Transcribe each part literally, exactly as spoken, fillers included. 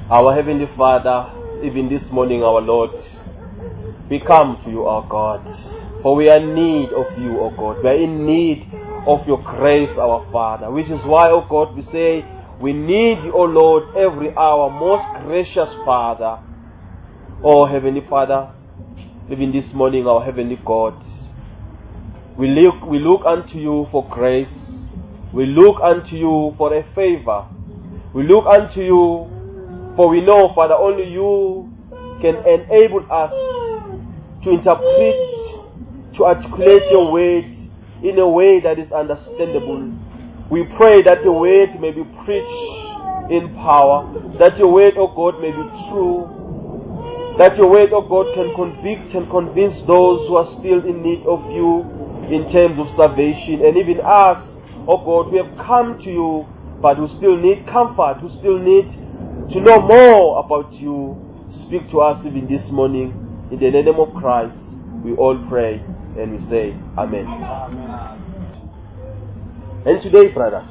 Our Heavenly Father, even this morning, our Lord, we come to you, our God, for we are in need of you, O God. We are in need of your grace, our Father, which is why, O God, we say we need you, O Lord, every hour, most gracious Father. Oh, Heavenly Father, even this morning, our Heavenly God, we look, we look unto you for grace. We look unto you for a favor. We look unto you, for we know, Father, only you can enable us to interpret, to articulate your word in a way that is understandable. We pray that your word may be preached in power, that your word, O God, may be true, that your word, O God, can convict and convince those who are still in need of you in terms of salvation. And even us, O God, we have come to you, but we still need comfort, we still need to know more about you. Speak to us even this morning. In the name of Christ, we all pray and we say Amen. Amen. And today, brothers,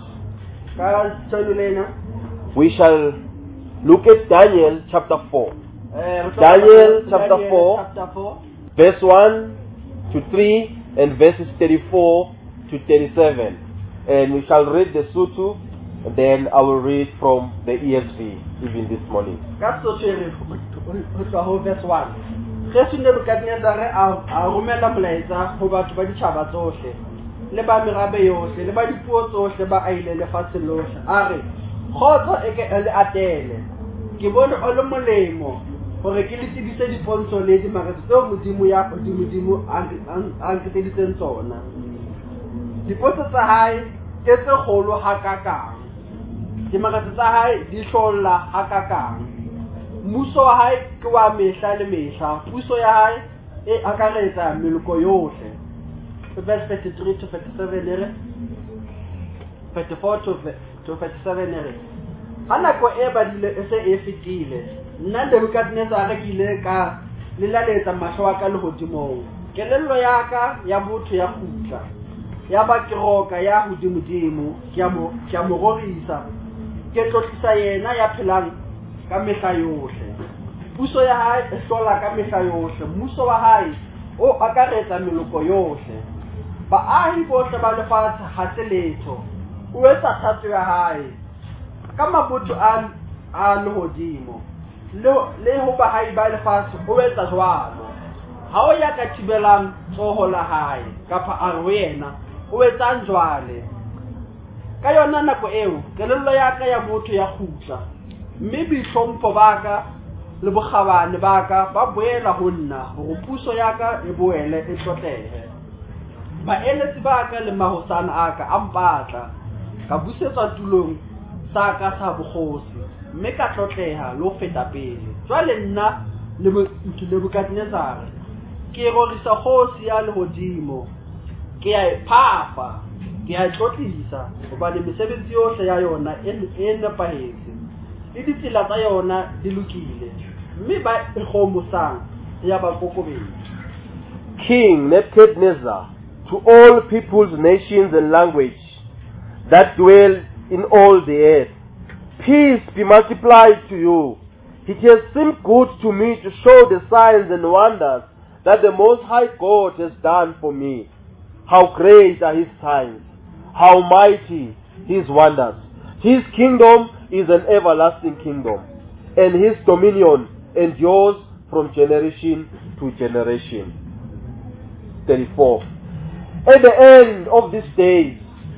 we shall look at Daniel chapter four. Daniel chapter four, verse one to three and verses thirty-four to thirty-seven. And we shall read the Sutu, and then I will read from the E S V even this morning. Verse one. Jesu Nebukadnezar a romela molaetsa ho batho ba ditjhaba tsohle le ba merabe yohle le ba dipuo tsohle ba aile lefatsheng lohle a re kgotso e ke le atele ke bone o le molemo hore ke le tsebise dipontsho le dimakatso tseo modimo ya modimo a nketseditseng tsona. Dipontsho tsa hae ke tse kgolo hakakang, dimakatso tsa hae di hlolla hakakang. Mmuso wa hae ke wa mehla le mehla, puso ya hae e akaretsa meloko yohle. Verse thirty-three to thirty-seven ere, thirty-four to thirty-seven ere. Ha nako e badile e se e fetile, nna Nebukadnezar ke ile ka le laletsa mahlo a ka le hodimong. Kelello ya ka ya botho ya kgutla, ya ba ke roka ya hodimodimo, ke mo ke mo rorisa, ke tlotlisa yena ya phelang ka mehla yohle. Puso ya hae e hlola ka mehla yohle, mmuso wa hae o akaretsa meloko yohle. Baahi bohle ba lefatshe ha se letho, o etsa thato ya hae ka mabotho a a lehodimo, le ho baahi ba lefatshe o etsa jwalo. Ha o ya ka thibelang tsoho la hae kapa a re wena o etsang jwale. Ka yona nako eo kelello ya ka ya botho ya kgutla, mme bihlompho baka le bokgabane baka ba boela ho nna hore puso ya ka e boele e tlotlehe. Baeletsi baka le mahosana aka a mpatla ka busetswa tulong sa ka sa bokgosi, mme ka tlotleha le ho feta pele. Jwale nna le Nebukadnezar ke rorisa kgosi ya lehodimo, ke a iphafa, ke a tlotlisa hobane mesebetsi yohle ya yona e nepahetse le ditsela tsa yona di lokile, mme ba e khomosang ya ba kokobedi. King Nebuchadnezzar, to all peoples, nations and language that dwell in all the earth, peace be multiplied to you. It has seemed good to me to show the signs and wonders that the Most High God has done for me. How great are his signs, how mighty his wonders. His kingdom is an everlasting kingdom, and his dominion endures from generation to generation. thirty-four. At the end of these days,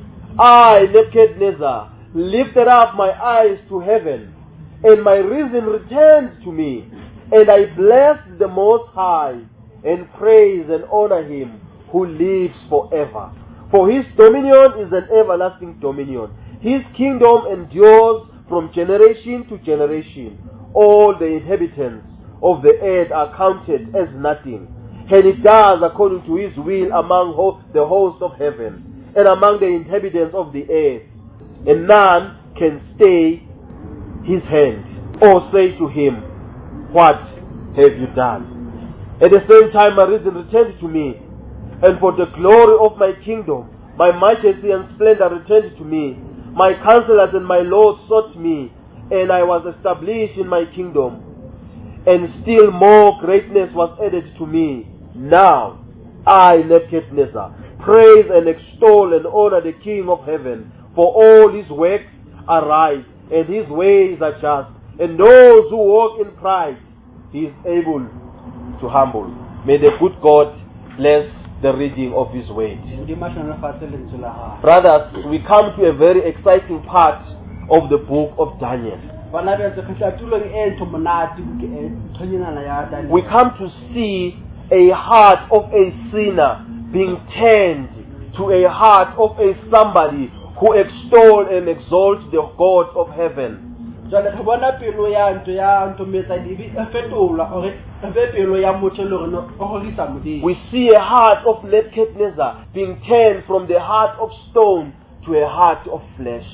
I, Nebuchadnezzar, lifted up my eyes to heaven, and my reason returned to me, and I blessed the Most High, and praise and honor him who lives forever. For his dominion is an everlasting dominion. His kingdom endures from generation to generation. All the inhabitants of the earth are counted as nothing, and he does according to his will among ho- the hosts of heaven and among the inhabitants of the earth. And none can stay his hand or say to him, what have you done? At the same time my reason returned to me, and for the glory of my kingdom my majesty and splendor returned to me. My counselors and my lords sought me, and I was established in my kingdom, and still more greatness was added to me. Now, I, Nebuchadnezzar, praise and extol and honor the King of heaven, for all his works are right, and his ways are just, and those who walk in pride, he is able to humble. May the good God bless the reading of his word. Brothers, we come to a very exciting part of the book of Daniel. We come to see a heart of a sinner being turned to a heart of a somebody who extol and exalt the God of heaven. We see a heart of Nebuchadnezzar being turned from the heart of stone to a heart of flesh.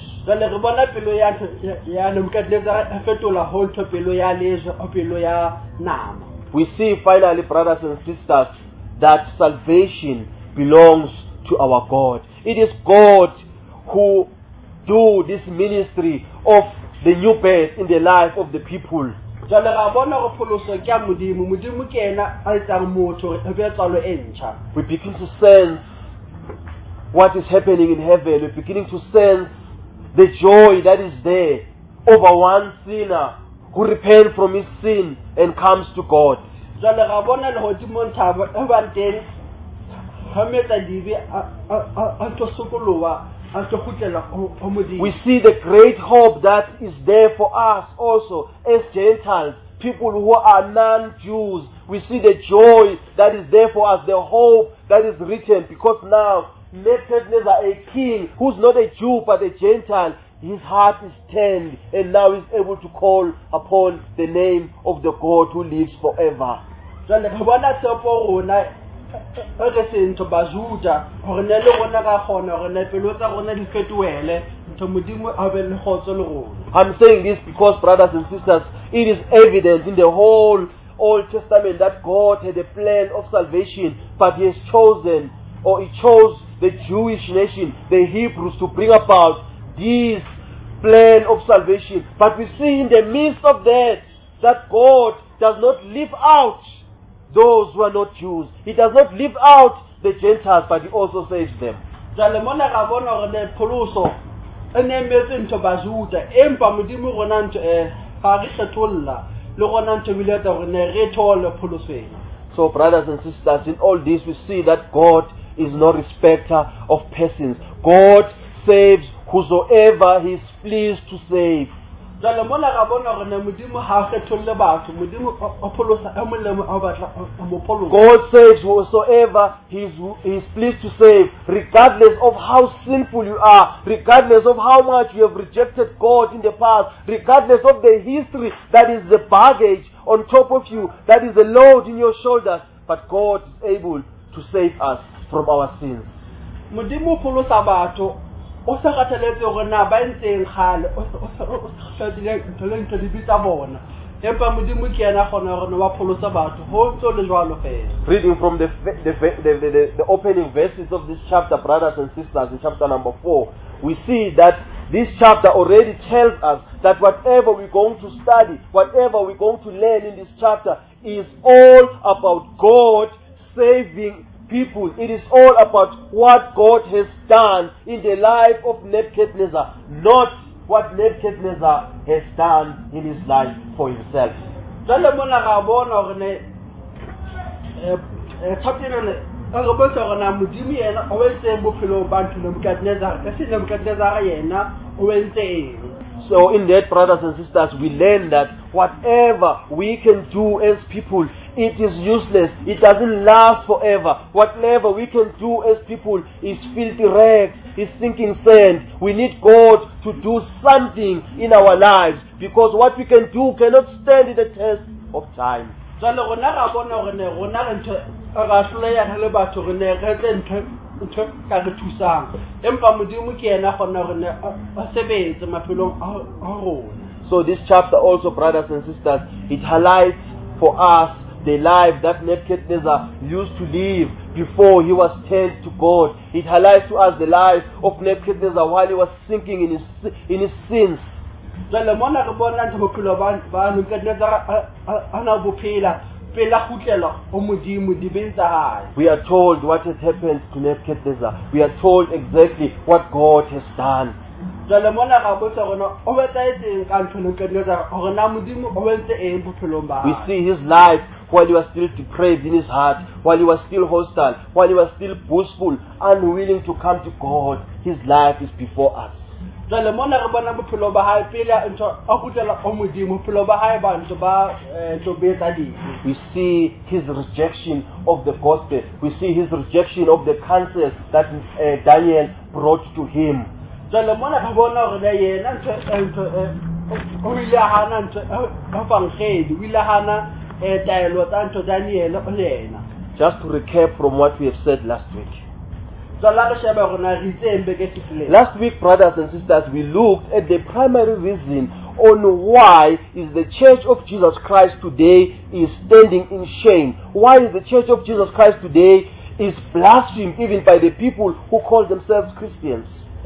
We see finally, brothers and sisters, that salvation belongs to our God. It is God who do this ministry of the new birth in the life of the people. We begin to sense what is happening in heaven. We're beginning to sense the joy that is there over one sinner who repents from his sin and comes to God. We see the great hope that is there for us also as Gentiles, people who are non-Jews. We see the joy that is there for us, the hope that is written, because now Nebuchadnezzar, a king who's not a Jew but a Gentile, his heart is turned and now is able to call upon the name of the God who lives forever. I'm saying this because, brothers and sisters, it is evident in the whole Old Testament that God had a plan of salvation, but he has chosen, or he chose the Jewish nation, the Hebrews, to bring about this plan of salvation. But we see in the midst of that, that God does not leave out those who are not Jews. He does not leave out the Gentiles, but he also saves them. So, brothers and sisters, in all this we see that God is no respecter of persons. God saves whosoever he is pleased to save. God saves whosoever he is, he is pleased to save, regardless of how sinful you are, regardless of how much you have rejected God in the past, regardless of the history that is the baggage on top of you, that is a load in your shoulders. But God is able to save us from our sins. So in that, reading from the, the, the, the, the opening verses of this chapter, brothers and sisters, in chapter number four, we see that this chapter already tells us that whatever we're going to study, whatever we're going to learn in this chapter is all about God saving people. It is all about what God has done in the life of Nebuchadnezzar, not what Nebuchadnezzar has done in his life for himself. So in that, brothers and sisters, we learn that whatever we can do as people, it is useless. It doesn't last forever. Whatever we can do as people is filthy rags, is sinking sand. We need God to do something in our lives, because what we can do cannot stand the test of time. So this chapter also, brothers and sisters, it highlights for us the life that Nebuchadnezzar used to live before he was turned to God. It highlights to us the life of Nebuchadnezzar while he was sinking in his in his sins. jwale mona re bona ntho bophelo ba ba Nebukadnezar ana bophela pela kgutlela o modimo dibeng tsa hae. We are told what has happened to Nebuchadnezzar. We are told exactly what God has done. Jwale mona ga botsa rona o betsa etseng ka ntho Nebukadnezar hore na modimo o bentse eng bophelong ba We hae. see his life while he was still depraved in his heart, while he was still hostile, while he was still boastful, unwilling to come to God. His life is before us. Jwale mona re bona bophelo ba hae pele ntho a kgutlela o modimo bophelo ba hae ba ntho ba ntho betsa di. We see his rejection of the gospel. We see his rejection of the counsel that uh, Daniel brought to him. Jwale mona re bona hore le yena ntho ntho o ile hana ntho ba fangedi o ile hana taelo tsa ntho Daniel o yena. Just to recap from what we have said last week. Last week, brothers and sisters, we looked at the primary reason on why is the Church of Jesus Christ today is standing in shame. Why is the Church of Jesus Christ today is blasphemed even by the people who call themselves Christians.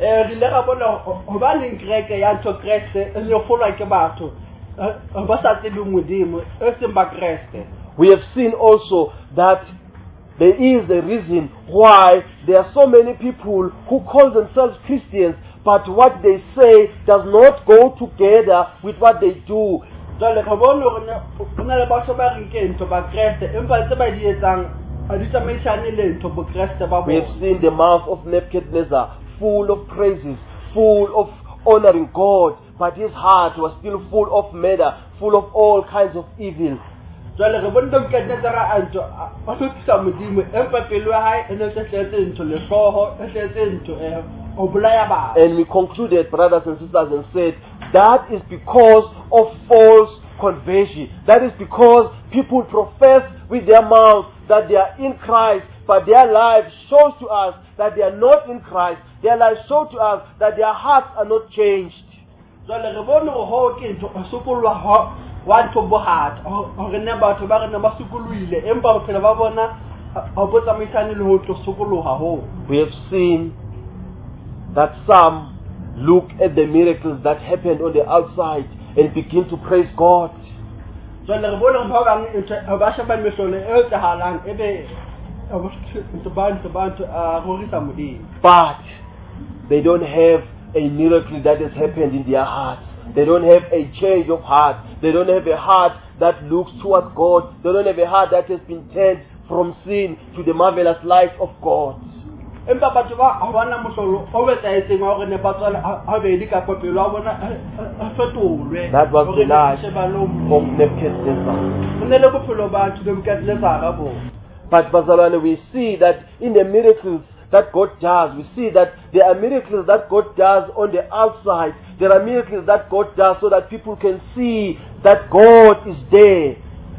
We have seen also that there is a reason why there are so many people who call themselves Christians, but what they say does not go together with what they do. We have seen the mouth of Nebuchadnezzar full of praises, full of honoring God, but his heart was still full of murder, full of all kinds of evil. And we concluded, brothers and sisters, and said that is because of false conversion. That is because people profess with their mouth that they are in Christ, but their life shows to us that they are not in Christ. Their life shows to us that their hearts are not changed. Want to bohat or remember to bury number sukulile, ember Pelavona, or Botamishani to Sukuluha. We have seen that some look at the miracles that happened on the outside and begin to praise God. But they don't have a miracle that has happened in their hearts. They don't have a change of heart. They don't have a heart that looks towards God. They don't have a heart that has been turned from sin to the marvelous light of God. That was the life of Nebuchadnezzar. But Bazalwane, we see that in the miracles that God does, we see that there are miracles that God does on the outside. There are miracles that God does so that people can see that God is there.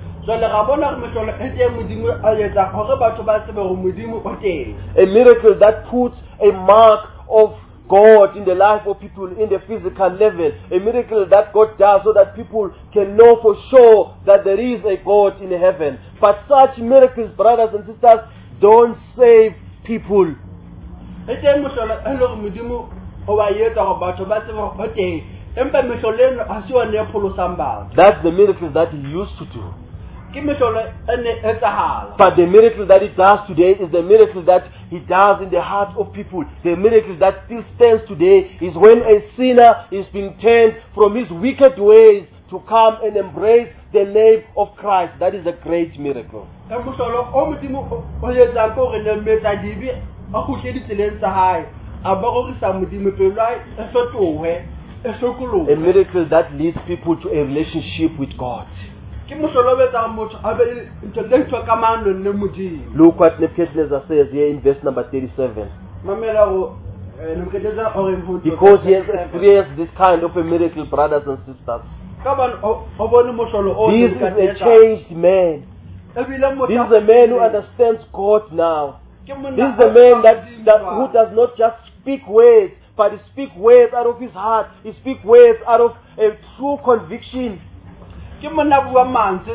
A miracle that puts a mark of God in the life of people in the physical level. A miracle that God does so that people can know for sure that there is a God in heaven. But such miracles, brothers and sisters, don't save people. That's the miracle that he used to do. But the miracle that he does today is the miracle that he does in the heart of people. The miracle that still stands today is when a sinner is being turned from his wicked ways to come and embrace the name of Christ. That is a great miracle. A miracle that leads people to a relationship with God. Look what Nebuchadnezzar says here in verse number thirty-seven. Because he has experienced this kind of a miracle, brothers and sisters. This is a changed man. This is a man who understands God now. This is a man that, that who does not just speak words, but he speaks words out of his heart. He speaks words out of a true conviction. ke mona bua mantse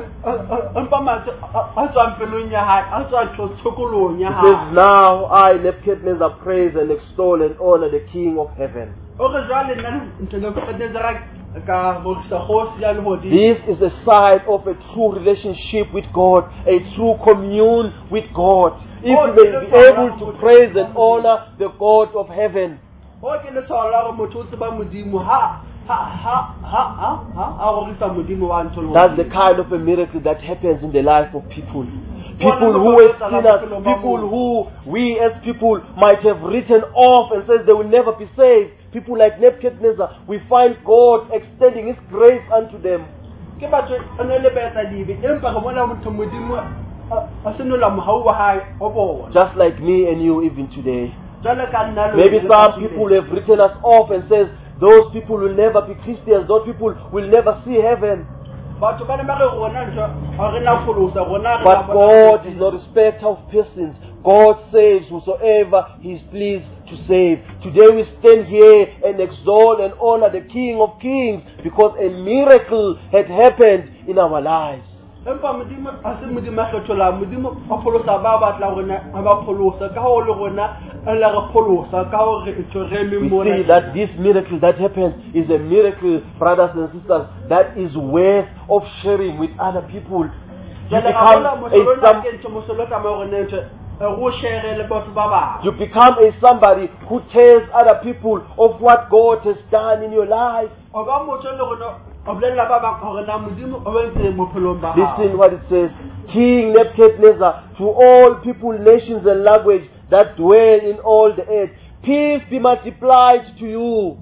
empa mantse a tswang pelong ya hae a tswa tshokolong ya He hae says, now I, Nebuchadnezzar, praise and extol and honor the King of heaven. o re jwale nna ntse Nebukadnezar ka borisa kgosi ya lehodimo. This is a sign of a true relationship with God, a true commune with God. If Oh, you may yes, be able to praise and honor the God of heaven. o ke le tshwala gore motho o tseba modimo ha ha ha ha ha ha a gorisa modimo wa ntho. That's the kind of a miracle that happens in the life of people. People who are sinners, people who we as people might have written off and says they will never be saved. People like Nebuchadnezzar, we find God extending His grace unto them. Ke batho a ne le betsa dibe empa go bona motho modimo a senola mohau wa hae o bona. Just like me and you even today. Jwale ka nna le Maybe some people have written us off and says those people will never be Christians, those people will never see heaven. batho ba ne ba re rona ntho a re na pholosa rona re But God is no respecter of persons. God saves whosoever He is pleased to save. Today we stand here and exalt and honor the King of Kings because a miracle had happened in our lives. empa modimo a se modimo a kgethola modimo a pholosa ba batla rona a ba pholosa ka ho le rona a la re pholosa ka ho re ntho re me We mona. see that this miracle that happens is a miracle, brothers and sisters, that is worth of sharing with other people. You Jwale become ga bona a mosolona some, ke ntho mosolota ma rona ntho e go share le batho ba bang. you become a somebody who tells other people of what God has done in your life. O ka motho le rona o bolella ba bang hore na modimo o bentse bophelong ba hao. Listen what it says. King Nebuchadnezzar, to all people, nations and language that dwell in all the earth, peace be multiplied to you.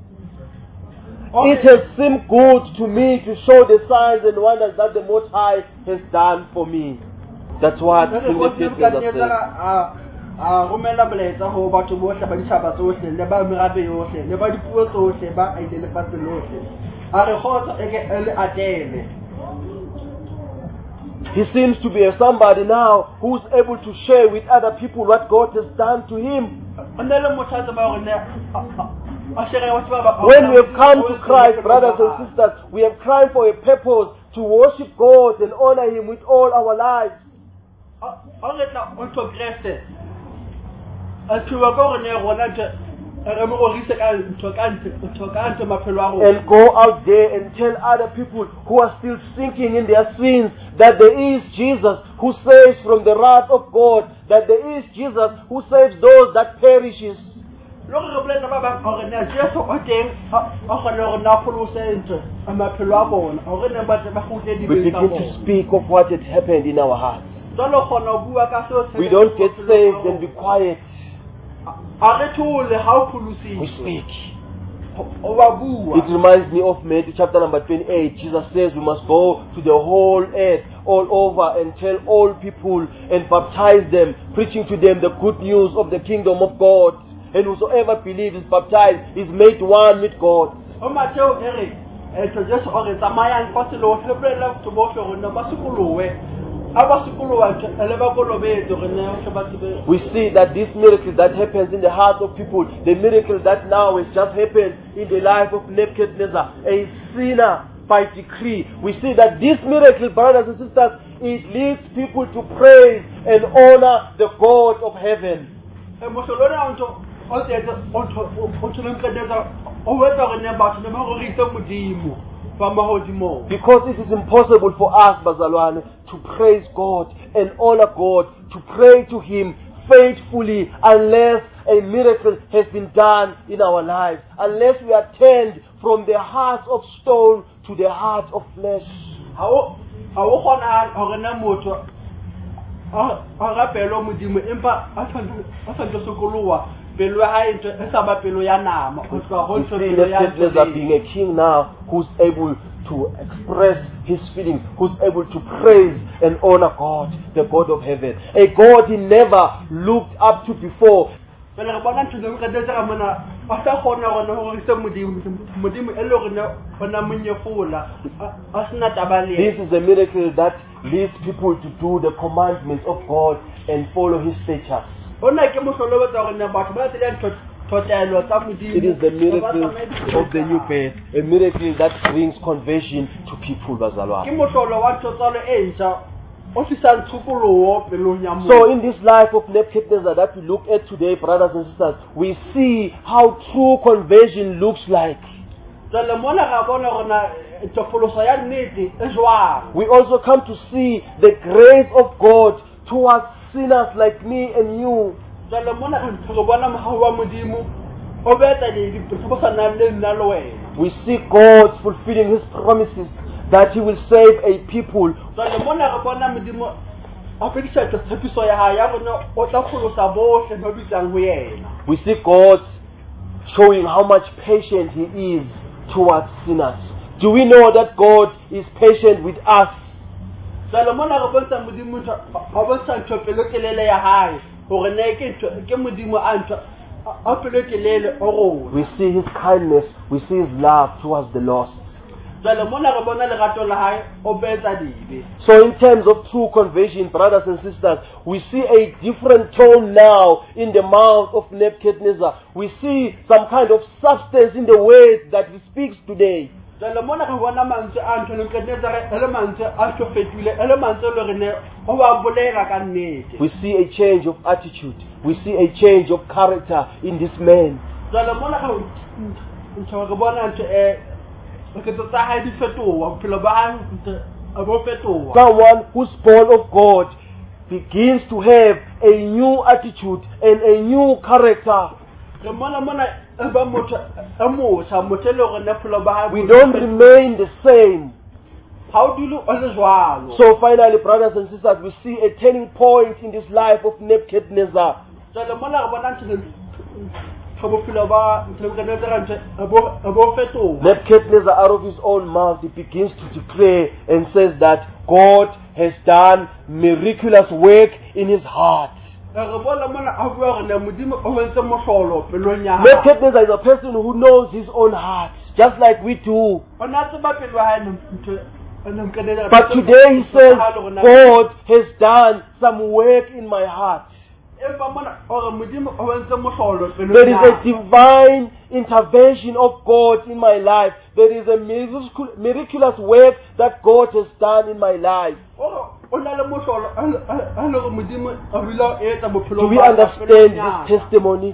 Okay. It has seemed good to me to show the signs and wonders that the Most High has done for me. That's what Jwale King go se Nebuchadnezzar ka says. a a romela boletsa ho batho bohle ba ditjhaba tsohle le ba merabe yohle le ba dipuo tsohle ba a ile lefatshe lohle a re khotsa e ke ele atele. He seems to be a somebody now who's able to share with other people what God has done to him. Ona le motho a tsaba hore ne a share batho ba ba. When we have come to Christ, brothers and sisters, we have come for a purpose to worship God and honor Him with all our lives. a re tla o to Kriste a tshwa go re ne rona ntse re mo go rise ka ntho ka ntse ntho ka ntse maphelo a rona. And go out there and tell other people who are still sinking in their sins that there is Jesus who saves from the wrath of God, that there is Jesus who saves those that perishes. Lo re bolela ba ba hore ne Jesu o teng a gone hore na pholose ntse a maphelo a bona hore ne ba ba gotle di We be tsa begin to bona. speak of what had happened in our hearts. Jalo gona o bua ka seo se. We don't get saved and be quiet. a re thole ha o We pholositswe speak. o ba bua. It reminds me of Matthew chapter number twenty-eight. Jesus says we must go to the whole earth, all over, and tell all people and baptize them, preaching to them the good news of the kingdom of God. And whosoever believes is baptized is made one with God. O Mateo ere e tlo Jesu o re tsamayang fa se lo se bolela batho bohle rona ba sekolowe a ba sekolowa le ba kolobetse re ne o ba tsebe. We see that this miracle that happens in the heart of people, the miracle that now has just happened in the life of Nebuchadnezzar, a sinner by decree. We see that this miracle, brothers and sisters, it leads people to praise and honor the God of heaven. E mosolona ntho o tsetse o tho o tho Nebukadnezar o wetsa re ne batho ne ba go ritse modimo ba mahodimo. Because it is impossible for us, Bazalwane, to praise God and honor God, to pray to Him faithfully, unless a miracle has been done in our lives, unless we are turned from the heart of stone to the heart of flesh. Ha o ha o gona hore ne motho a a rapelo modimo empa a tshwanetse a tshwanetse sekolowa pelo ha e ntse e sa ba pelo ya nama o tloa go We ntse see pelo ya Nebuchadnezzar being a king now who's able to express his feelings, who's able to praise and honor God, the God of heaven. A God he never looked up to before. pele re bona ntho tse re tse ra mona a sa gona gona go rise modimo modimo e le gore ona monyefola a sena tabale. This is a miracle that leads people to do the commandments of God and follow His statutes. Ona ke mohlolo wa tsa gore batho ba tsela ntho thotelo tsa modimo It is the le ba miracle tsamaye of the new birth, a miracle that brings conversion to people, ke bazalwane. motlolo wa thotsalo e ntšha o tlisang tshokologo pelong ya So motho. in this life of Nebuchadnezzar that we look at today, brothers and sisters, we see how true conversion looks like. Jwale mona ra bona gore na tofoloso ya nnete e jwang. We also come to see the grace of God towards sinners like me and you. Jwale mona re bona mogau wa modimo o betsa diphetho go sa nang le nna le wena. We see God fulfilling His promises that He will save a people. Jwale mona re bona modimo a fedisa tshepiso ya hae ya bona o tla pholosa bohle ba bitsang ho yena. We see God showing how much patient He is towards sinners. Do we know that God is patient with us? Jwale mona re bontsha modimo a bontsha ntho pelo kelele ya hae gore ne ke ke modimo a ntho a pelo kelele o rona. We see His kindness, we see His love towards the lost. Jwale mona re bona lerato la hae o betsa dibe. So in terms of true conversion, brothers and sisters, we see a different tone now in the mouth of Nebuchadnezzar. We see some kind of substance in the words that he speaks today. Jwale mona re bona mantswe a ntho Nebuchadnezzar ele mantswe a hlofetile ele mantswe le rene o ba bolela ka nnete. We see a change of attitude. We see a change of character in this man. Jwale mona re ntho re bona ntho e ke tsa hae di fetoha bophelo ba hae a bo fetoha. Someone who's born of God begins to have a new attitude and a new character. Re mona mona e ba motho e motjha motho le gore ne bophelo ba hae We don't remain the same. how do you o le jwalo. So finally, brothers and sisters, we see a turning point in this life of Nebuchadnezzar. Jwale mona re bona ntho bophelo ba Nebuchadnezzar ntho e bo e bo fetoha. Nebuchadnezzar, out of his own mouth, he begins to declare and says that God has done miraculous work in his heart. Re bona mona a bua gore ne modimo o bentse mohlolo pelong ya hae. Nebuchadnezzar is a person who knows his own heart, just like we do. O na tseba pelo ya hae ntho Nebuchadnezzar. But today he says, God has done some work in my heart. Empa mona gore modimo o bentse mohlolo pelong There ya is a hae. divine intervention of God in my life. There is a miracle- miraculous work that God has done in my life. O na le mohlolo a le gore modimo a bila e etsa bophelo. Do we understand this testimony?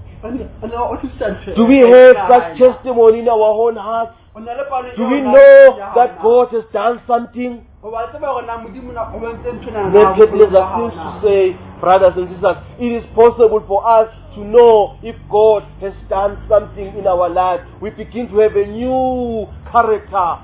testimony? Do we have such testimony in our own hearts? Do we know that God has done something? Nebuchadnezzar seems to say, brothers and sisters, it is possible for us to know if God has done something in our life. We begin to have a new character.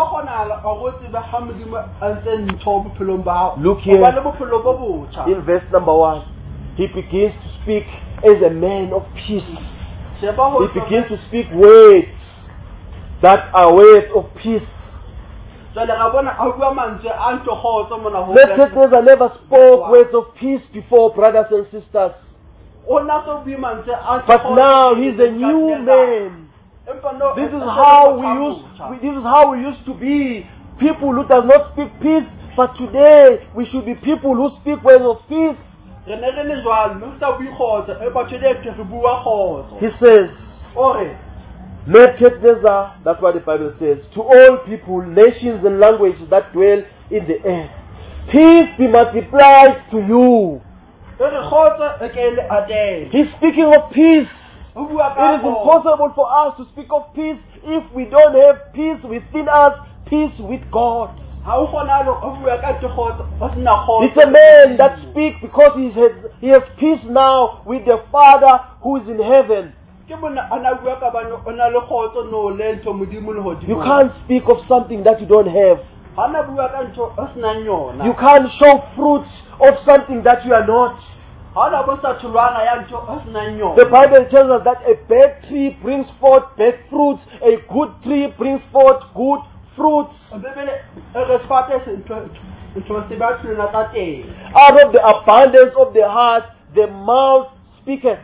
Look here in verse number one. He begins to speak as a man of peace. He begins to speak words that are words of peace. Nebuchadnezzar never spoke words of peace before, brothers and sisters. But now he's a new man. This is how we used. This is how we used to be. People who does not speak peace. But today we should be people who speak words of peace. He says, Nebuchadnezzar, that's what the Bible says, to all people, nations and languages that dwell in the earth, peace be multiplied to you. He's speaking of peace. It is impossible for us to speak of peace if we don't have peace within us, peace with God. It's a man that speaks because he has, he has peace now with the Father who is in heaven. You can't speak of something that you don't have. You can't show fruits of something that you are not. The Bible tells us that a bad tree brings forth bad fruits, a good tree brings forth good fruits. Out of the abundance of the heart, the mouth speaketh.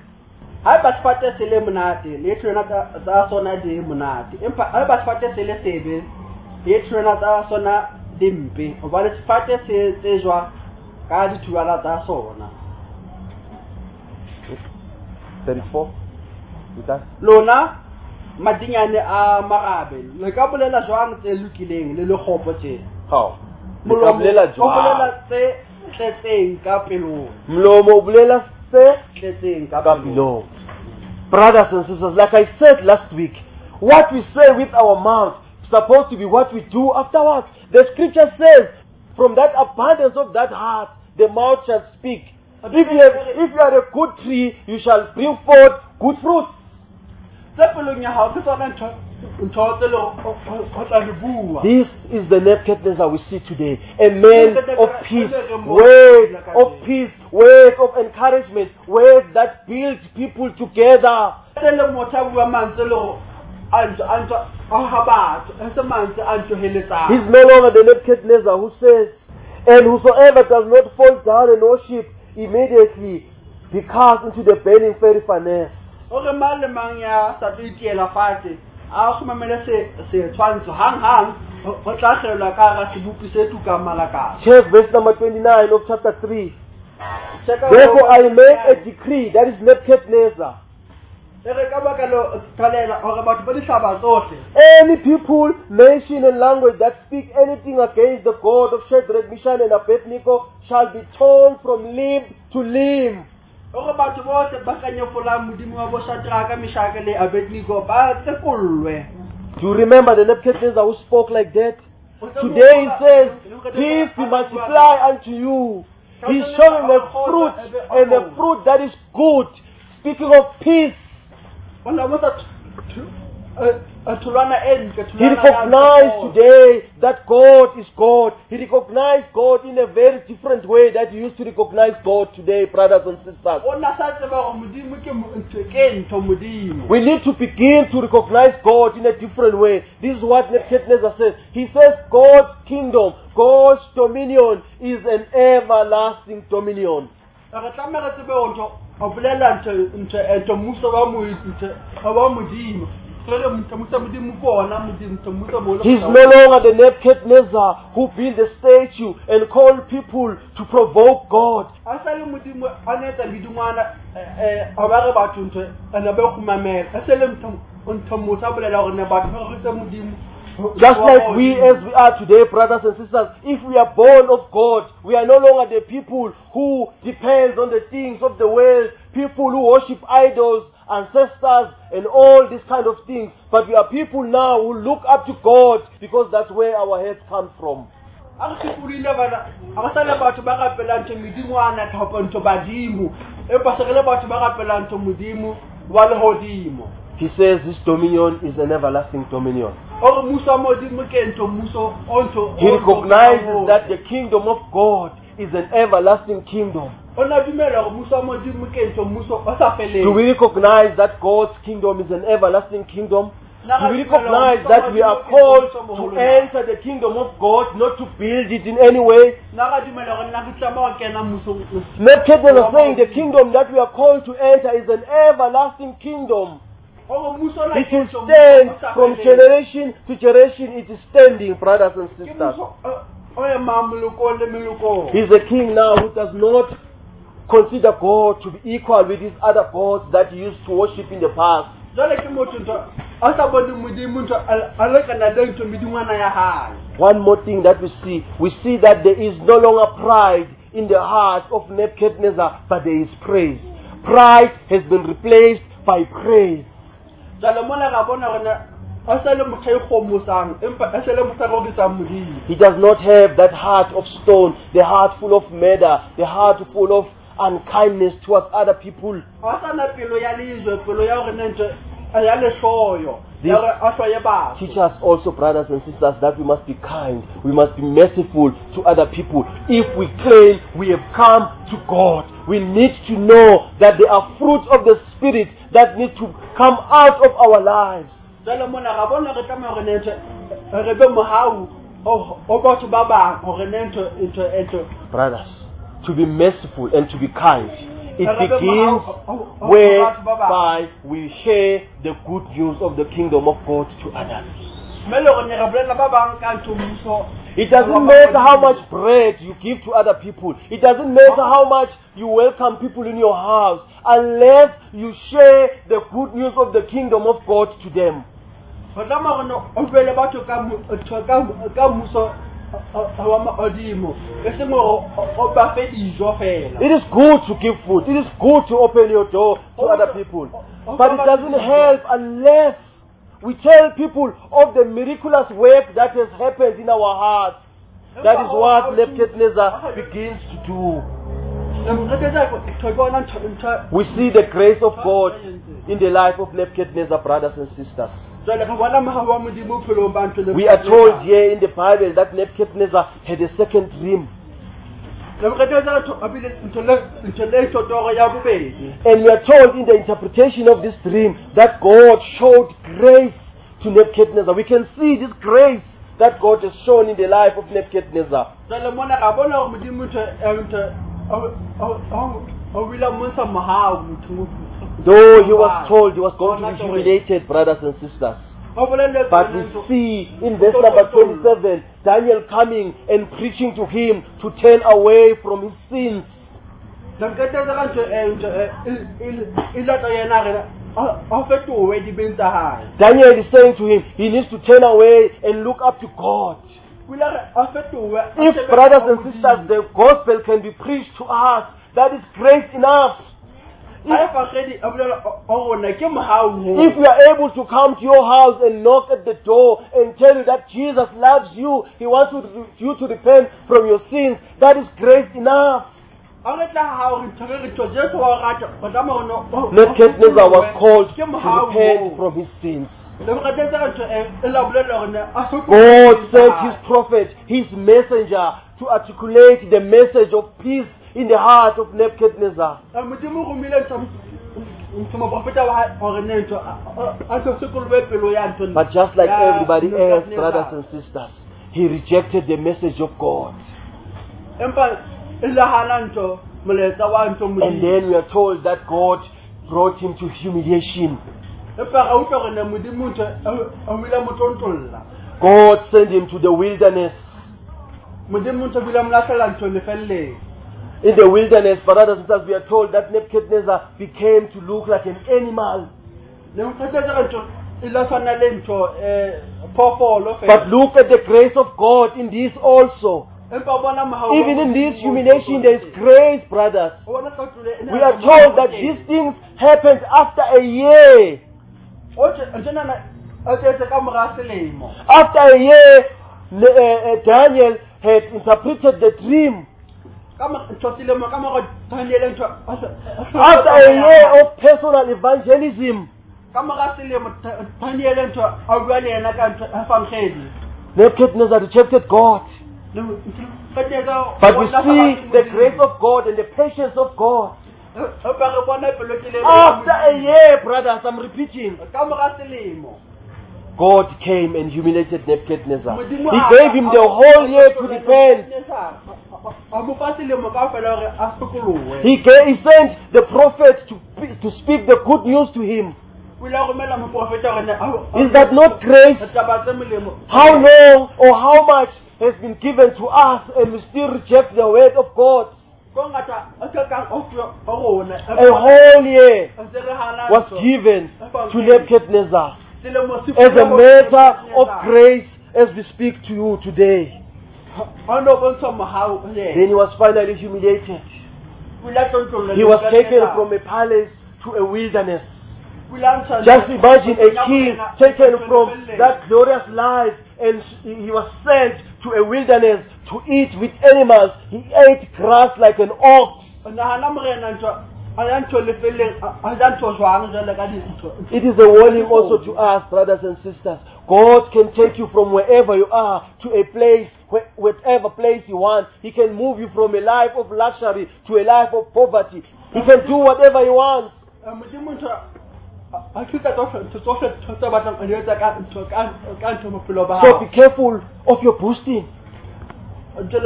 thirty-four. With that? lona madinyane a marabe le ka bolela jwang tse lokileng le le kgopo tse How? molomo Mlomo o bolela tse tletseng ka pelong Mlomo bulela se tletseng ka pelong kapilo. Brothers and sisters, like I said last week, what we say with our mouth is supposed to be what we do afterwards. The scripture says, from that abundance of that heart, the mouth shall speak. If you, have, if you are a good tree, you shall bring forth good fruits. tse pelong ya hao ke tsona ntho ntho tse le go tla di bua This is the Nebuchadnezzar we see today. A man of peace, words of peace, words of encouragement, words that build people together. tse le motho a bua mantswe le go a ntse a ntse a ha batho e se mantswe a ntlohelletsang He's no longer the Nebuchadnezzar who says, and whosoever does not fall down and worship immediately be cast into the burning fiery furnace. o re mang le mang ya sa tlo itiela fatshe a khomamele se se tshwantsho hang hang go tla kgelwa ka ga sebupi se tuka malakana Check verse number twenty-nine of chapter three. Cheka Therefore I make a decree, that is Nebuchadnezzar. re ka baka lo thalela gore batho ba dihlaba tsohle Any people, nation and language that speak anything against the God of Shadrach, Meshach and Abednego shall be torn from limb to limb. gore batho bohle ba ka nyefola modimo wa bo Shadraka, Meshaka le Abednego ba tsekollwe. Do you remember the Nebuchadnezzar who spoke like that? Today he says, peace be multiplied unto you. He's showing a fruit, and a fruit that is good. Speaking of peace, Bona mo sa a thulwana e ntle he recognized today that God is God. He recognized God in a very different way that he used to recognize God today, brothers and sisters. ona sa tseba gore modimo ke ntho ke ntho modimo We need to begin to recognize God in a different way. This is what Nebuchadnezzar says. He says God's kingdom, God's dominion is an everlasting dominion. re tlameha re tsebe gore ntho o bolela ntho ntho ntho muso wa mo ntho wa modimo re re ntho muso modimo bona modimo ntho muso mo He's no longer the Nebuchadnezzar who built a statue and called people to provoke God. a sa le modimo a ne tsa bidungwana eh a ba re batho ntho ana ba khumamela a se le ntho ntho muso a bolela gore ne batho ba re tsa modimo. Just like we as we are today, brothers and sisters, if we are born of God, we are no longer the people who depend on the things of the world, people who worship idols, ancestors, and all these kind of things. But we are people now who look up to God because that's where our heads come from. a re sepulile bana a re sa le batho ba rapela ntho modimo ana thopa ntho badimo e pa se re le batho ba rapela ntho modimo wa le hodimo. He says this dominion is an everlasting dominion. o re muso wa modimo ke ntho muso o ntho He recognizes that the kingdom of God is an everlasting kingdom. ona dumela gore muso wa modimo ke ntho muso o sa Do feleng we recognize that God's kingdom is an everlasting kingdom? Do we recognize that we are called to enter the kingdom of God, not to build it in any way? na ga dumela gore nna ke tlama go kena muso Nebuchadnezzar is saying the kingdom that we are called to enter is an everlasting kingdom. o muso la It will stand from generation to generation. It is standing, brothers and ke sisters. muso o e mamoloko le meloko He's a king now who does not consider God to be equal with his other gods that he used to worship in the past. jale ke motho ntho a sa bone modimo ntho a le kana le ntho medingwana ya hae. One more thing that we see, we see that there is no longer pride in the heart of Nebuchadnezzar, but there is praise. Pride has been replaced by praise. jale mona ga bona gore a sa le motho e khomosang empa a sa le motho go ditsa modimo. He does not have that heart of stone, the heart full of murder, the heart full of unkindness towards other people. a sa na pelo ya lejwe pelo ya gore ntho ya le hloyo ya gore a hloye batho. Teach us also, brothers and sisters, that we must be kind, we must be merciful to other people. If we claim we have come to God, we need to know that there are fruits of the Spirit that need to come out of our lives. jale mona ga bona re tlameha gore ntho re be mohau o o batho ba bang gore ntho ntho ntho. Brothers, to be merciful and to be kind, it begins whereby we share the good news of the kingdom of God to others. mele gore ne re bolela ba bang ka ntho muso It doesn't matter how much bread you give to other people. It doesn't matter how much you welcome people in your house, unless you share the good news of the kingdom of God to them. Go tla mo o bele batho ka mo ka ka muso wa ma odimo e se mo o ba fe dijo fela. It is good to give food. It is good to open your door to other people. But it doesn't help unless we tell people of the miraculous work that has happened in our hearts. That is what Nebuchadnezzar begins to do. We see the grace of God in the life of Nebuchadnezzar, brothers and sisters. We are told here in the Bible that Nebuchadnezzar had a second dream. And we are told in the interpretation of this dream that God showed grace to Nebuchadnezzar. We can see this grace that God has shown in the life of Nebuchadnezzar. Though he was told he was going to be humiliated, brothers and sisters. But we see in verse number twenty-seven, Daniel coming and preaching to him to turn away from his sins. Daniel is saying to him, he needs to turn away and look up to God. If, brothers and sisters, the gospel can be preached to us, that is grace enough. If, if you are able to come to your house and knock at the door and tell you that Jesus loves you, he wants you to, you to repent from your sins, that is grace enough. Nebuchadnezzar was called to repent from his sins. God sent his prophet, his messenger, to articulate the message of peace in the heart of Nebuchadnezzar. But just like everybody else, brothers and sisters, he rejected the message of God. And then we are told that God brought him to humiliation. God sent him to the wilderness. In the wilderness, brothers and sisters, we are told that Nebuchadnezzar became to look like an animal. But look at the grace of God in this also. Even in this humiliation, there is grace, brothers. We are told that these things happened after a year. After a year, Daniel had interpreted the dream. After a year of personal evangelism, Nebuchadnezzar rejected God. But we see the grace of God and the patience of God. After a year, brothers, I'm repeating, God came and humiliated Nebuchadnezzar. He gave him the whole year to repent. He, gave, he sent the prophet to, to speak the good news to him. Is that not grace? How long or how much has been given to us and we still reject the word of God? A whole year was given to Nebuchadnezzar as a matter of grace as we speak to you today. Then he was finally humiliated. He was taken from a palace to a wilderness. Just imagine a king taken from that glorious life and he was sent to a wilderness to eat with animals. He ate grass like an ox. It is a warning also to us, brothers and sisters. God can take you from wherever you are to a place, whatever place you want. He can move you from a life of luxury to a life of poverty. He can do whatever he wants. So be careful of your boasting. The,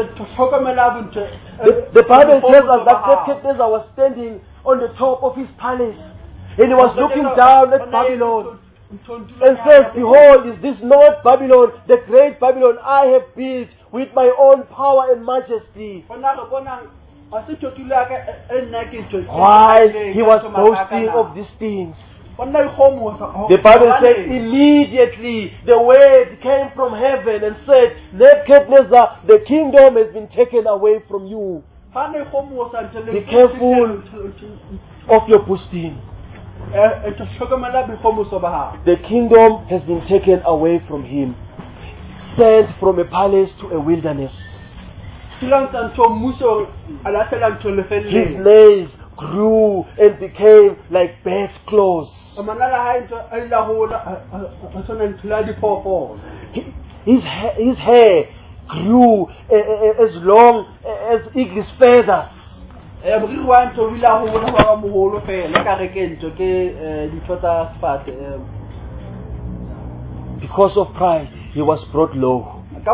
the Bible tells us that Nebuchadnezzar was standing on the top of his palace and he was looking down at Babylon. and says, behold, is this not Babylon, the great Babylon I have built with my own power and majesty? While he was boasting of these things, the Bible says immediately the word came from heaven and said, Nebuchadnezzar, the kingdom has been taken away from you. Be careful of your boasting. The kingdom has been taken away from him, sent from a palace to a wilderness. His nails grew and became like birds' claws. His, ha- his hair grew uh, uh, as long as eagle's feathers. Because of pride, he was brought low.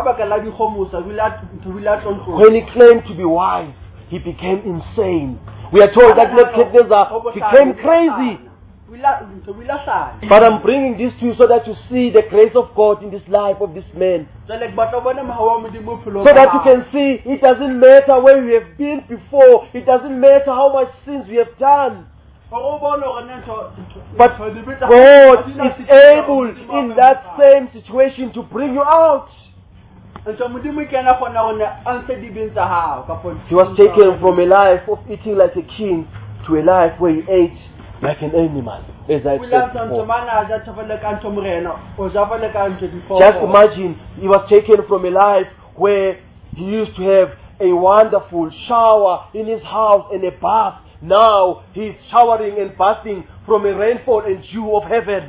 When he claimed to be wise, he became insane. We are told that Nebuchadnezzar became crazy. But I'm bringing this to you so that you see the grace of God in this life of this man. So that you can see it doesn't matter where we have been before. It doesn't matter how much sins we have done. But God is able in that same situation to bring you out. He was taken from a life of eating like a king to a life where he ate like an animal, as I said before. Just imagine, he was taken from a life where he used to have a wonderful shower in his house and a bath. Now he's showering and bathing from a rainfall and dew of heaven.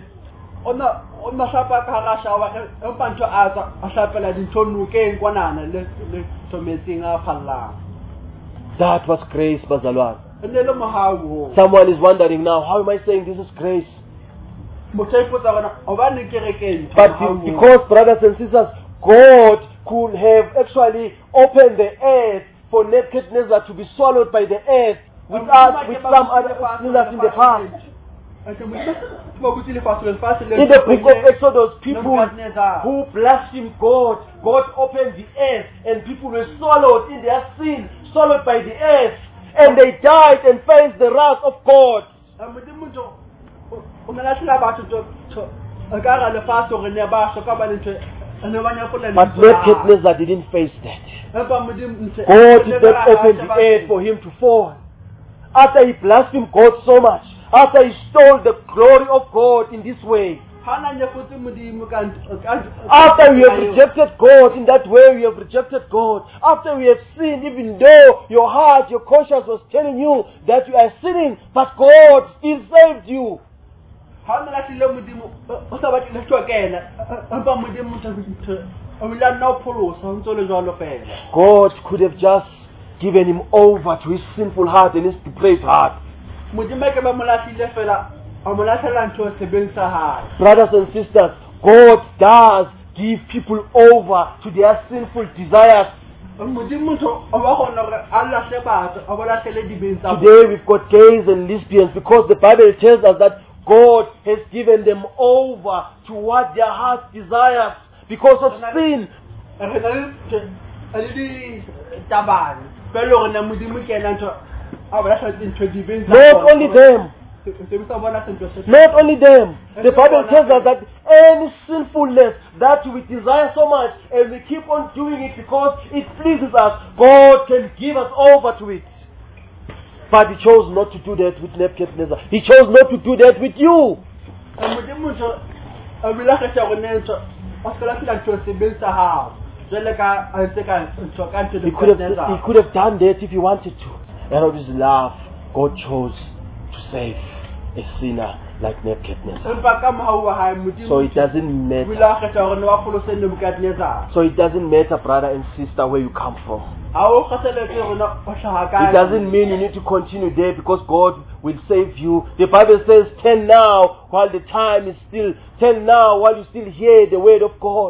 That was grace, Bazalwan. Someone is wondering now, how am I saying this is grace? But because, brothers and sisters, God could have actually opened the earth for Nebuchadnezzar to be swallowed by the earth with us, with some other sinners in the past. In the book of Exodus, people who blasphemed God, God opened the earth and people were swallowed in their sin, swallowed by the earth, and they died and faced the wrath of God. But Nebuchadnezzar didn't face that. God did not open the earth for him to fall. After he blasphemed God so much, after he stole the glory of God in this way, after we have rejected God in that way, we have rejected God. After we have sinned, even though your heart, your conscience was telling you that you are sinning, but God still saved you. God could have just given him over to his sinful heart and his depraved heart. Brothers and sisters, God does give people over to their sinful desires. Today we've got gays and lesbians because the Bible tells us that God has given them over to what their heart desires because of sin. Not only them. Not only them. The Bible tells us that any sinfulness that we desire so much and we keep on doing it because it pleases us, God can give us over to it. But he chose not to do that with Nebuchadnezzar. He chose not to do that with you. He could have, he could have done that if he wanted to. And out of his love, God chose to save a sinner like Nebuchadnezzar. So it doesn't matter. So it doesn't matter, brother and sister, where you come from. It doesn't mean you need to continue there because God will save you. The Bible says, turn now while the time is still. Turn now while you still hear the word of God.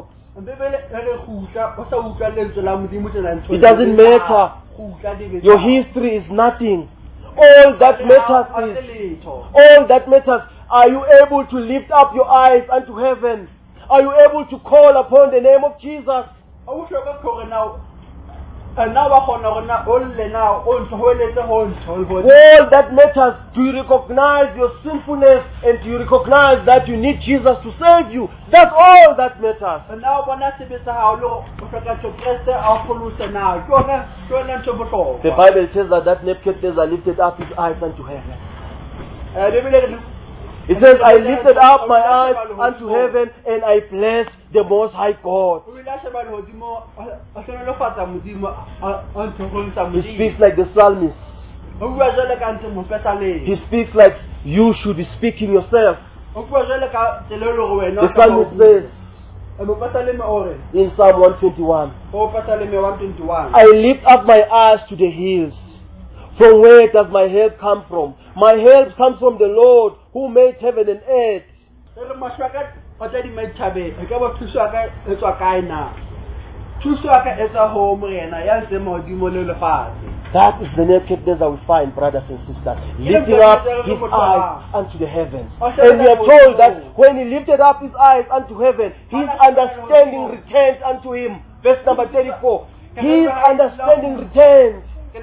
It doesn't matter. Your history is nothing. All that matters is, all that matters, are you able to lift up your eyes unto heaven? Are you able to call upon the name of Jesus? a o hloka gore now na wa khona gore na o le na o nthoeletse ho ntho All that matters, do you recognize your sinfulness and do you recognize that you need Jesus to save you? That's all that matters. na o bona sebetsa ha o lo o hloka tso Kriste a kholose na ke ona ke ona ntho botlhokwa. The Bible says that that Nebuchadnezzar lifted up his eyes unto heaven. eh bibele re It says, I lifted up my eyes unto heaven and I blessed the Most High God. o ile a sheba le hodimo a hlonolofatsa modimo a nthogonisa He modimo speaks like the psalmist. o bua jwale ka ntse mo pesaleng He speaks like you should be speaking yourself. o bua jwale ka tselo le go wena The psalmist says mo pesaleng ore in Psalm one twenty-one, o pesaleng one twenty-one I lift up my eyes to the hills. From where does my help come from? My help comes from the Lord who made heaven and earth. re mashwaka o tla di maithabe e ka ba thuso ka e tswa kae na thuso ka e tswa ho morena ya ntse modimo le lefatshe. That is the Nebuchadnezzar we find, brothers and sisters, lifting up his eyes unto the heavens. And we are told that when he lifted up his eyes unto heaven, his understanding returned unto him. Verse number thirty-four. His understanding returns.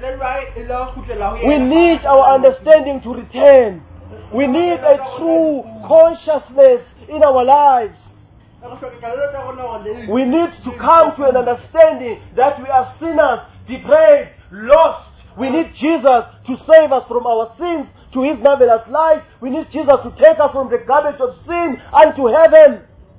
We need our understanding to return. We need a true consciousness in our lives. We need to come to an understanding that we are sinners, depraved, lost. We need Jesus to save us from our sins to his marvelous light. We need Jesus to take us from the garbage of sin unto heaven.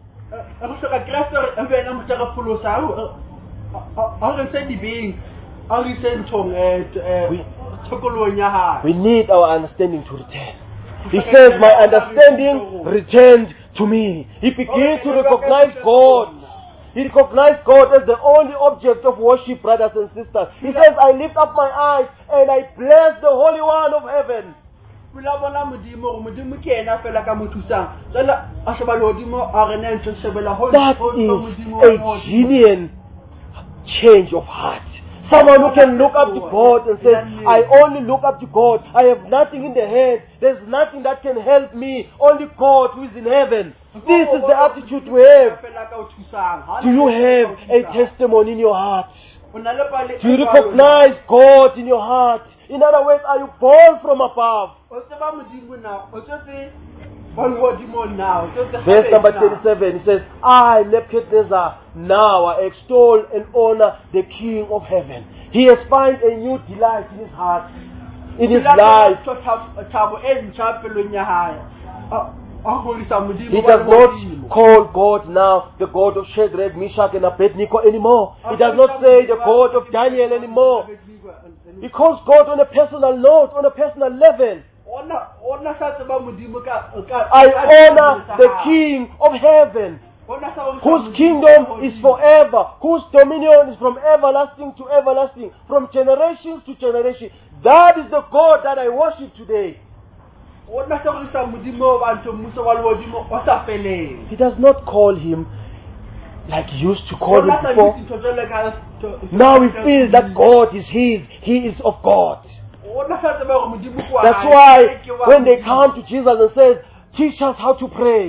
We, we need our understanding to return. He says, my understanding returned to me. He begins to recognize God. He recognized God as the only object of worship, brothers and sisters. He says, I lift up my eyes and I bless the Holy One of heaven. That is a genuine change of heart. Someone who can look up to God and says, I only look up to God. I have nothing in the head. There's nothing that can help me. Only God who is in heaven. This is the attitude we have. Do you have a testimony in your heart? Do you recognize God in your heart? In other words, are you born from above? Verse number thirty-seven, it says, I, Nebuchadnezzar, now I extol and honor the King of heaven. He has found a new delight in his heart, in his life. He does not call God now the God of Shadrach, Meshach, and Abednego anymore. He does not say the God of Daniel anymore. He calls God on a personal note, on a personal level. I honor the King of heaven, whose kingdom is forever, whose dominion is from everlasting to everlasting, from generations to generation. That is the God that I worship today. He does not call him like he used to call him before. Now we feel that God is his, he is of God. That's why when they come to Jesus and says, teach us how to pray,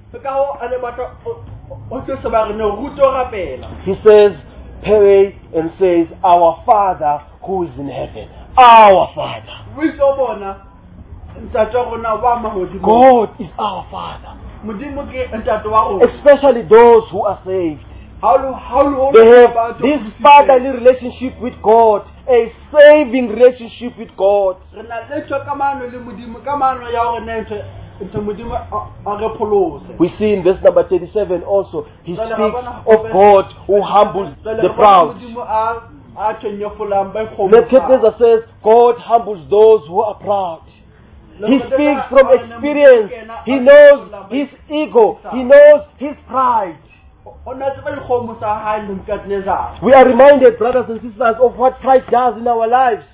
he says, pray and says, our Father who is in heaven. Our Father. God is our Father. Especially those who are saved. They have this fatherly relationship with God, a saving relationship with God. We see in verse number thirty-seven also, he speaks of God who humbles the proud. Nebuchadnezzar says, God humbles those who are proud. He speaks from experience. He knows his ego. He knows his pride. We are reminded, brothers and sisters, of what pride does in our lives.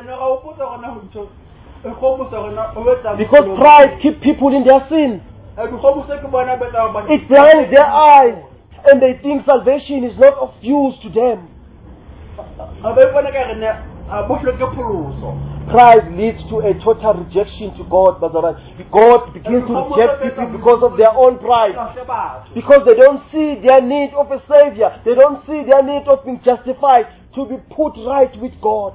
Because pride keeps people in their sin. It blinds their eyes and they think salvation is not of use to them. a bo hloke pholoso. Pride leads to a total rejection to God, Bazaran. God begins to reject people because of their own pride. Because they don't see their need of a Savior. They don't see their need of being justified, to be put right with God.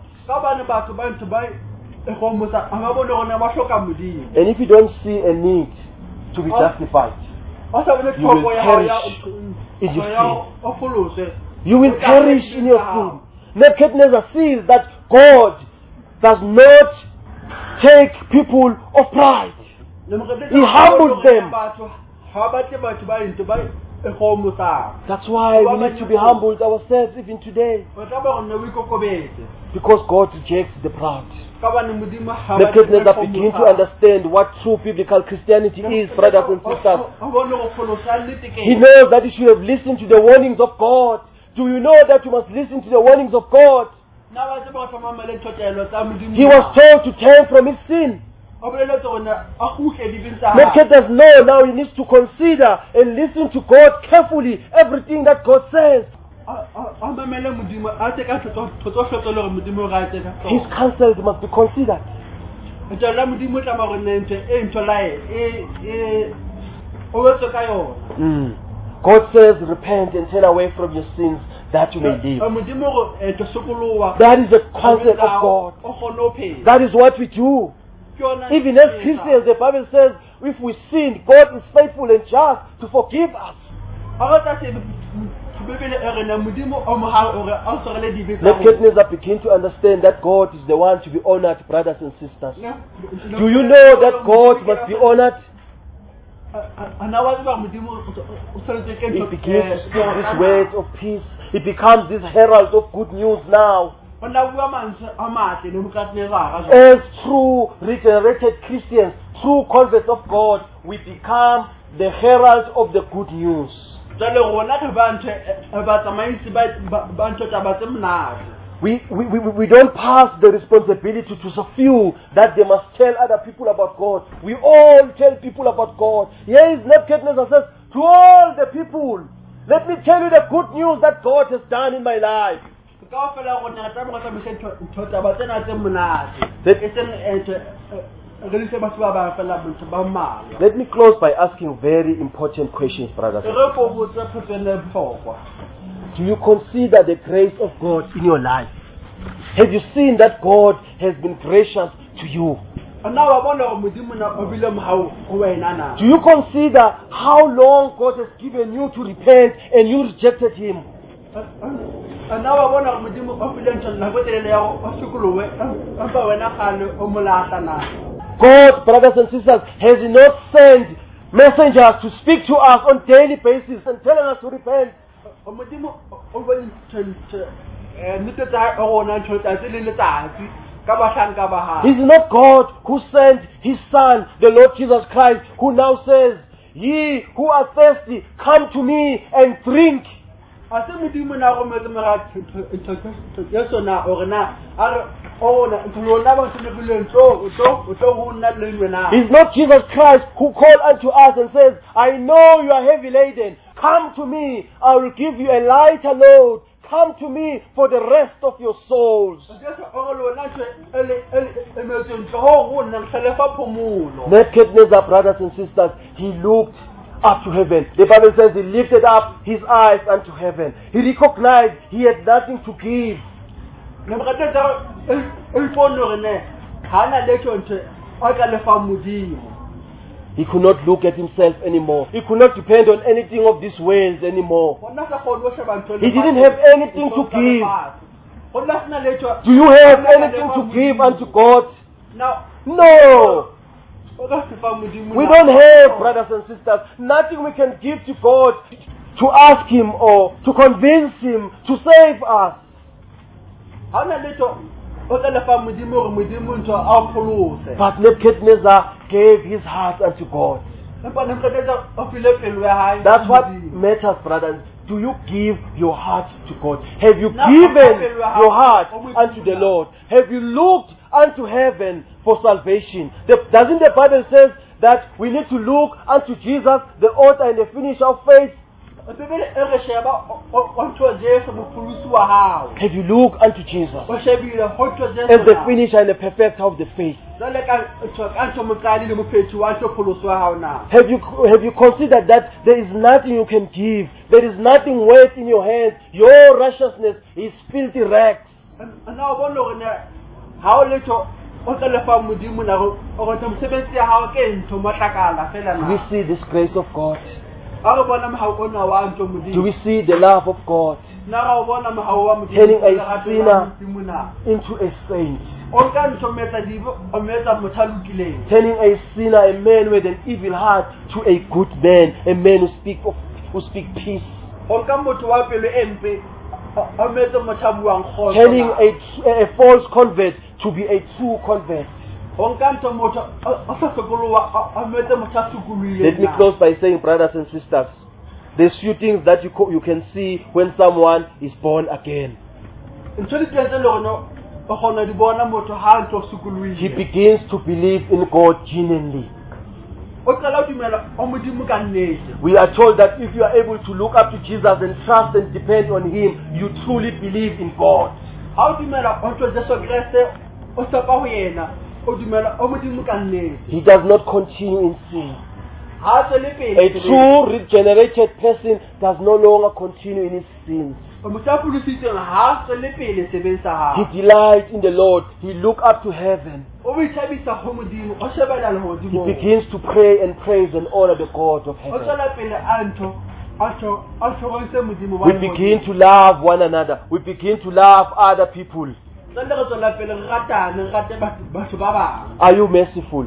And if you don't see a need to be justified, you will perish in your sin. You will perish in your sin. Nebuchadnezzar sees that God does not take people of pride. He humbles them. That's why we need to be humbled ourselves even today. Because God rejects the proud. Nebuchadnezzar begins to understand what true biblical Christianity is, brothers and sisters. He knows that he should have listened to the warnings of God. Do you know that you must listen to the warnings of God? He was told to turn from his sin. Nebuchadnezzar knows now he needs to consider and listen to God carefully, everything that God says. His counsel must be considered. Mm. God says, repent and turn away from your sins that you may live. That is the concept of God. That is what we do. Even as Christians, the Bible says, if we sin, God is faithful and just to forgive us. Nebuchadnezzar begin to understand that God is the one to be honored, brothers and sisters. Do you know that God must be honored? He begins to speak these words of peace. He becomes this herald of good news now. As true regenerated Christians, true converts of God, we become the herald of the good news. We, we, we, we don't pass the responsibility to so few that they must tell other people about God. We all tell people about God. Here is Nebuchadnezzar says, to all the people, let me tell you the good news that God has done in my life. Let, let me close by asking very important questions, brothers. Do you consider the grace of God in your life? Have you seen that God has been gracious to you? Do you consider how long God has given you to repent and you rejected Him? God, brothers and sisters, has not sent messengers to speak to us on daily basis and telling us to repent. He's not God who sent His Son, the Lord Jesus Christ, who now says, ye who are thirsty, come to me and drink. He's not Jesus Christ who called unto us and says, I know you are heavy laden. Come to me, I will give you a lighter load. Come to me for the rest of your souls. Nebuchadnezzar, brothers and sisters, he looked up to heaven. The Bible says he lifted up his eyes unto heaven. He recognized he had nothing to give. He could not look at himself anymore. He could not depend on anything of this world anymore. He didn't have anything to give. Do you have anything to give unto God? No. We don't have, brothers and sisters, nothing we can give to God to ask Him or to convince Him to save us. But Nebuchadnezzar gave his heart unto God. That's what matters, brothers. Do you give your heart to God? Have you given your heart unto the Lord? Have you looked unto heaven for salvation? The, doesn't the Bible say that we need to look unto Jesus, the author and the finisher of faith? Bebele e re sheba o ntho Jesu mopholosi wa hao. Have you looked unto Jesus O shebile ho ntho Jesu. as the finisher and the perfecter of the faith? Jwale ka ntho ka ntho moqali le mophethi wa ntho pholosi wa hao na. Have you have you considered that there is nothing you can give? There is nothing worth in your hands. Your righteousness is filthy rags. Ana o bona hore ne ha o letho o tla lefa modimo na go go tla mosebetsi ya hao ke ntho matlakala fela Do we na. see this grace of God? Ha re bona mohau ona wa ntho Do modimo. we see the love of God Na ga o bona mohau wa modimo. Turning a le sinner ratong la Modimo na. into a saint? O ka ntho metsa dibo o metsa motho a lokileng. Turning a sinner, a man with an evil heart, to a good man, a man who speak of, who speak peace. O ka motho wa pelo e mpe o metsa motho a buang kgotso. Turning na. a, tr- a false convert to be a true convert. O ka ntho motho o sa sokolowa o metsa motho a sokolile. Let me close by saying, brothers and sisters, there's few things that you, co- you can see when someone is born again. Ntho di tse le gona o gona di bona motho ha ntho He sokolile. begins to believe in God genuinely. O tsala o dumela o modimo ka nnete. We are told that if you are able to look up to Jesus and trust and depend on Him, you truly believe in God. Ha o dumela o ntho Jesu Kriste o tsapa ho yena o dumela o modimo ka nnete. He does not continue in sin. Ha tsele pele. A true regenerated person does no longer continue in his sins. o motho a pholositseng ha tsele pele sebeng sa He hao. delights in the Lord. He look up to heaven. O boithabisa ho modimo o shebela He lehodimo. begins to pray and praise and honor the God of O heaven. tsala pele a ntho a ntho a tlhogonse modimo wa We begin to love one another. We begin to love other people. tsala re tsala pele re ratane re rate batho batho ba bang. Are you merciful?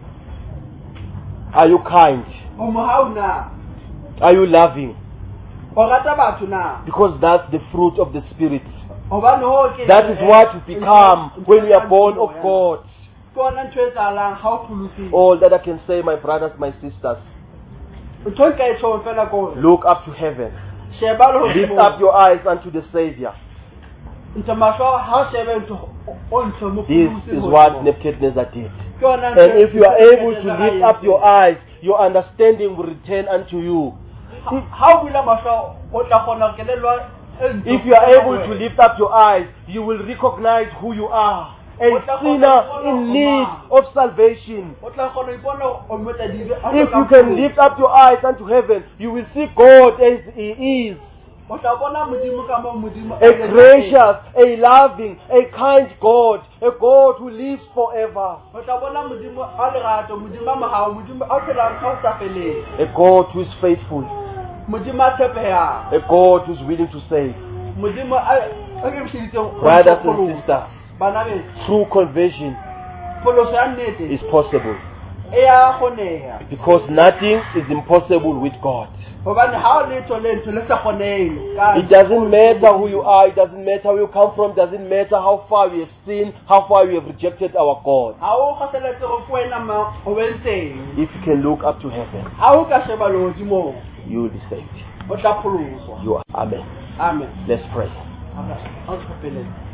Are you kind? O mohau na Are you loving? o rata batho na. Because that's the fruit of the Spirit. Hobane ho ke That is what we become when we are born of God. Ke ona ntho e tsalang ha o pholositse. All that I can say, my brothers, my sisters, Ntho e ka e tshwong fela ko re look up to heaven. sheba le ho Lift up your eyes unto the Savior. ntho mahlo ha o shebe ntho o ntho mo This pholositse is mo what Modimo. Nebuchadnezzar did. Ke ona ntho And if you are e- able to lift up your eyes, your understanding will return unto you. Ha- ha o bula mahlo o tla kgona ho kelellwa e ntho. If you are able to lift up your eyes, you will recognize who you are. A sinner in need of salvation. o tla kgona ho ipona o metsa dibe a If hloka you can pholo. lift up your eyes unto heaven, you will see God as He is. o tla bona modimo ka moo modimo A gracious, a loving, a kind God. A God who lives forever. o tla bona modimo a lerato modimo a mohau modimo a phelang ka ho sa feleng A God who is faithful. modimo a tshepehang A God who is willing to save. modimo a a ke bisheditseng Brothers and sisters, bana be true conversion pholoso ya nnete is possible. e ya kgoneha Because nothing is impossible with God. hobane ha o letho le ntho le sa kgoneheng ka It doesn't matter who you are, it doesn't matter where you come from, it doesn't matter how far we have sinned, how far we have rejected our God. ha o kgaseletse go wena ma o bentseng If you can look up to heaven, ha o ka sheba lehodimong you will be saved. o tla pholoswa. You are. Amen. Amen. Let's pray. Amen. I'll